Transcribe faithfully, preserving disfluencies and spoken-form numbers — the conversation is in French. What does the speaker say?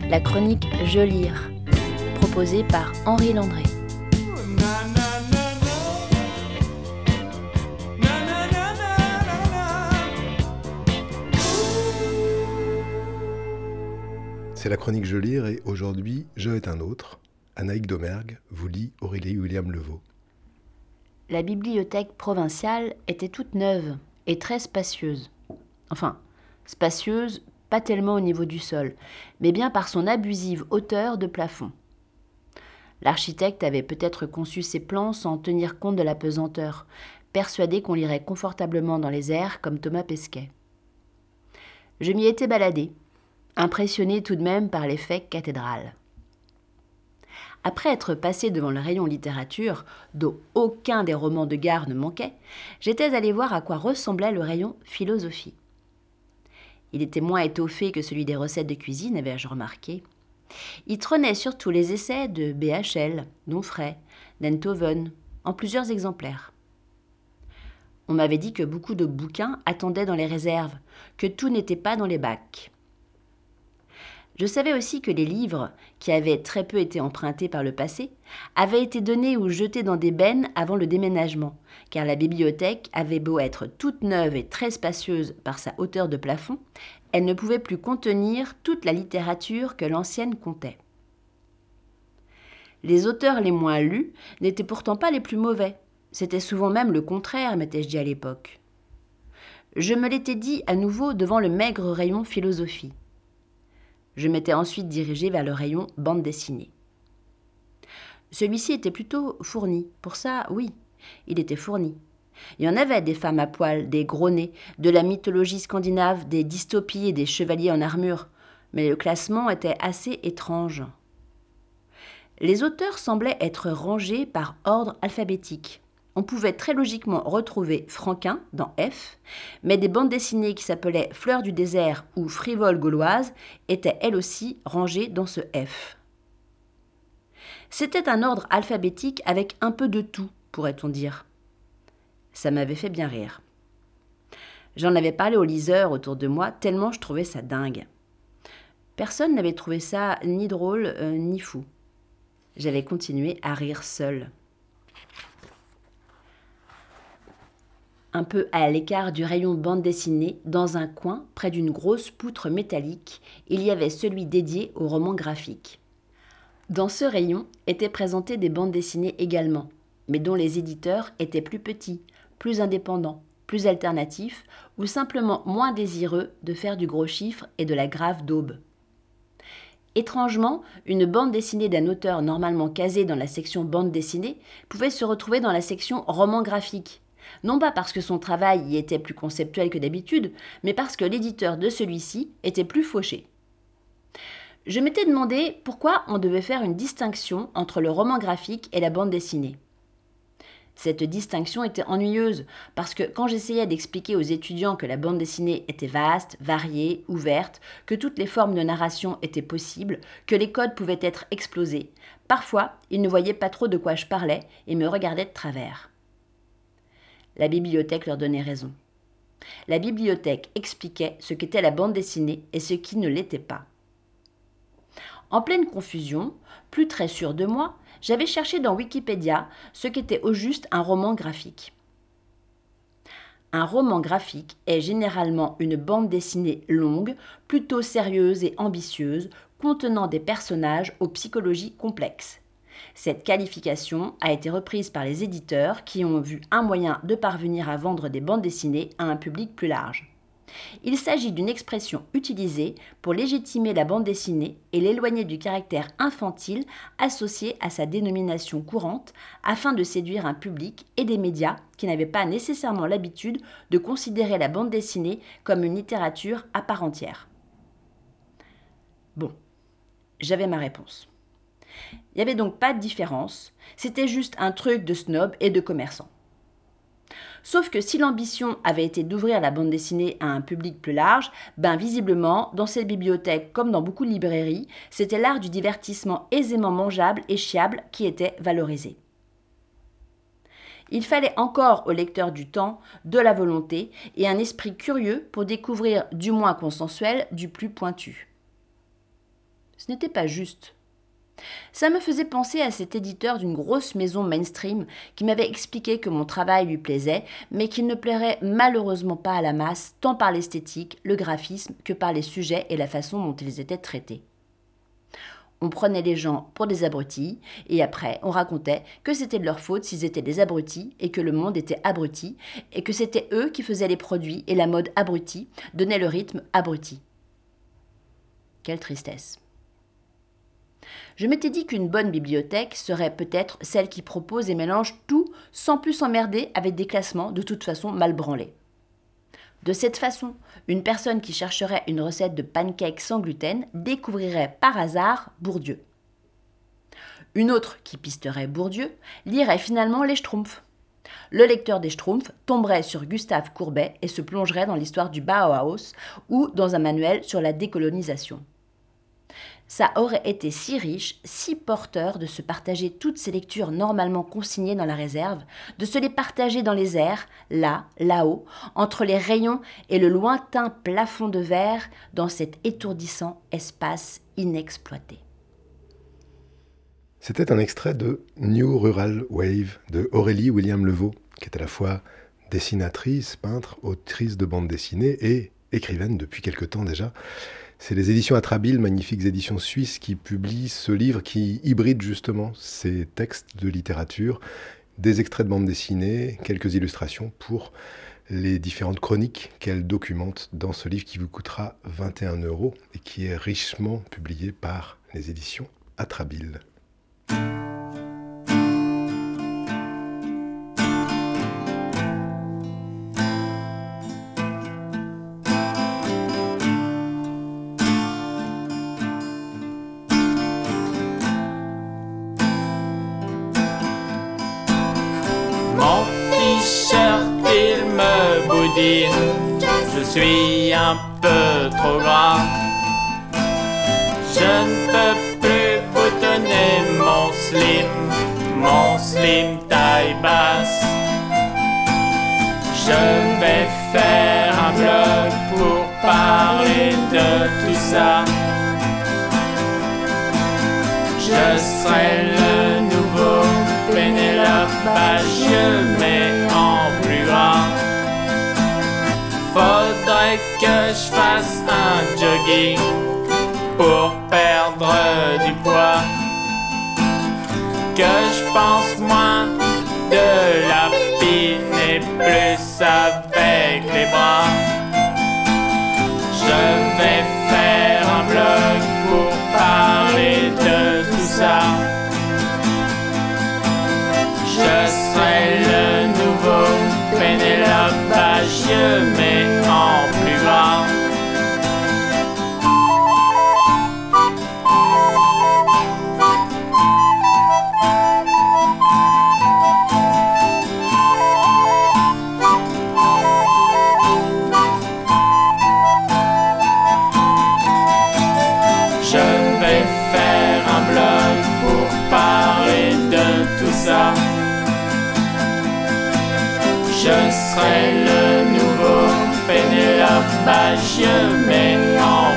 la chronique Je lire, proposée par Henri Landré. C'est la chronique Je lire et aujourd'hui, Je est un autre. Anaïk Domergue vous lit Aurélie William Levaux. La bibliothèque provinciale était toute neuve et très spacieuse. Enfin, spacieuse, pas tellement au niveau du sol, mais bien par son abusive hauteur de plafond. L'architecte avait peut-être conçu ses plans sans tenir compte de la pesanteur, persuadé qu'on lirait confortablement dans les airs comme Thomas Pesquet. Je m'y étais baladée, impressionnée tout de même par l'effet cathédrale. Après être passée devant le rayon littérature, dont aucun des romans de Gare ne manquait, j'étais allée voir à quoi ressemblait le rayon philosophie. Il était moins étoffé que celui des recettes de cuisine, avais-je remarqué. Il trônait surtout les essais de B H L, Nonfray, d'Enthoven, en plusieurs exemplaires. On m'avait dit que beaucoup de bouquins attendaient dans les réserves, que tout n'était pas dans les bacs. Je savais aussi que les livres, qui avaient très peu été empruntés par le passé, avaient été donnés ou jetés dans des bennes avant le déménagement, car la bibliothèque avait beau être toute neuve et très spacieuse par sa hauteur de plafond, elle ne pouvait plus contenir toute la littérature que l'ancienne comptait. Les auteurs les moins lus n'étaient pourtant pas les plus mauvais. C'était souvent même le contraire, m'étais-je dit à l'époque. Je me l'étais dit à nouveau devant le maigre rayon philosophie. Je m'étais ensuite dirigée vers le rayon bande dessinée. Celui-ci était plutôt fourni. Pour ça, oui, il était fourni. Il y en avait des femmes à poil, des gros nez, de la mythologie scandinave, des dystopies et des chevaliers en armure. Mais le classement était assez étrange. Les auteurs semblaient être rangés par ordre alphabétique. On pouvait très logiquement retrouver Franquin dans F, mais des bandes dessinées qui s'appelaient Fleurs du désert ou Frivoles gauloises étaient elles aussi rangées dans ce F. C'était un ordre alphabétique avec un peu de tout, pourrait-on dire. Ça m'avait fait bien rire. J'en avais parlé aux liseurs autour de moi tellement je trouvais ça dingue. Personne n'avait trouvé ça ni drôle euh, ni fou. J'avais continué à rire seule. Un peu à l'écart du rayon bande dessinée, dans un coin, près d'une grosse poutre métallique, il y avait celui dédié aux romans graphiques. Dans ce rayon étaient présentées des bandes dessinées également, mais dont les éditeurs étaient plus petits, plus indépendants, plus alternatifs, ou simplement moins désireux de faire du gros chiffre et de la grave daube. Étrangement, une bande dessinée d'un auteur normalement casé dans la section bande dessinée pouvait se retrouver dans la section roman graphique. Non pas parce que son travail y était plus conceptuel que d'habitude, mais parce que l'éditeur de celui-ci était plus fauché. Je m'étais demandé pourquoi on devait faire une distinction entre le roman graphique et la bande dessinée. Cette distinction était ennuyeuse, parce que quand j'essayais d'expliquer aux étudiants que la bande dessinée était vaste, variée, ouverte, que toutes les formes de narration étaient possibles, que les codes pouvaient être explosés, parfois ils ne voyaient pas trop de quoi je parlais et me regardaient de travers. La bibliothèque leur donnait raison. La bibliothèque expliquait ce qu'était la bande dessinée et ce qui ne l'était pas. En pleine confusion, plus très sûre de moi, j'avais cherché dans Wikipédia ce qu'était au juste un roman graphique. Un roman graphique est généralement une bande dessinée longue, plutôt sérieuse et ambitieuse, contenant des personnages aux psychologies complexes. Cette qualification a été reprise par les éditeurs qui ont vu un moyen de parvenir à vendre des bandes dessinées à un public plus large. Il s'agit d'une expression utilisée pour légitimer la bande dessinée et l'éloigner du caractère infantile associé à sa dénomination courante afin de séduire un public et des médias qui n'avaient pas nécessairement l'habitude de considérer la bande dessinée comme une littérature à part entière. Bon, j'avais ma réponse. Il n'y avait donc pas de différence, c'était juste un truc de snob et de commerçant. Sauf que si l'ambition avait été d'ouvrir la bande dessinée à un public plus large, ben visiblement, dans cette bibliothèque comme dans beaucoup de librairies, c'était l'art du divertissement aisément mangeable et chiable qui était valorisé. Il fallait encore au lecteur du temps, de la volonté et un esprit curieux pour découvrir du moins consensuel du plus pointu. Ce n'était pas juste. Ça me faisait penser à cet éditeur d'une grosse maison mainstream qui m'avait expliqué que mon travail lui plaisait, mais qu'il ne plairait malheureusement pas à la masse, tant par l'esthétique, le graphisme, que par les sujets et la façon dont ils étaient traités. On prenait les gens pour des abrutis, et après on racontait que c'était de leur faute s'ils étaient des abrutis, et que le monde était abruti, et que c'était eux qui faisaient les produits, et la mode abrutie donnait le rythme abruti. Quelle tristesse. Je m'étais dit qu'une bonne bibliothèque serait peut-être celle qui propose et mélange tout sans plus s'emmerder avec des classements de toute façon mal branlés. De cette façon, une personne qui chercherait une recette de pancakes sans gluten découvrirait par hasard Bourdieu. Une autre qui pisterait Bourdieu lirait finalement les Schtroumpfs. Le lecteur des Schtroumpfs tomberait sur Gustave Courbet et se plongerait dans l'histoire du Bauhaus ou dans un manuel sur la décolonisation. Ça aurait été si riche, si porteur de se partager toutes ces lectures normalement consignées dans la réserve, de se les partager dans les airs, là, là-haut, entre les rayons et le lointain plafond de verre, dans cet étourdissant espace inexploité. C'était un extrait de New Rural Wave de Aurélie William Levaux, qui est à la fois dessinatrice, peintre, autrice de bande dessinée et écrivaine depuis quelque temps déjà. C'est les éditions Atrabile, magnifiques éditions suisses, qui publient ce livre qui hybride justement ces textes de littérature, des extraits de bande dessinée, quelques illustrations pour les différentes chroniques qu'elle documente dans ce livre qui vous coûtera vingt et un euros et qui est richement publié par les éditions Atrabile. Je suis un peu trop grand. Je ne peux plus boutonner mon slim, mon slim taille basse. Je vais faire un blog pour parler de tout ça. Je serai le nouveau Pénélope Bagieux, mais en plus grand. Faudrait que je fasse un jogging pour perdre du poids, que je pense moins de la pine et plus avec les bras. Je vais faire un blog pour parler de tout ça. Je serai le nouveau Pénélope Bagieux, mais en plus grand. Je vais faire un blog pour parler de tout ça. Je serai le nouveau Pénélope Bagieux, mais en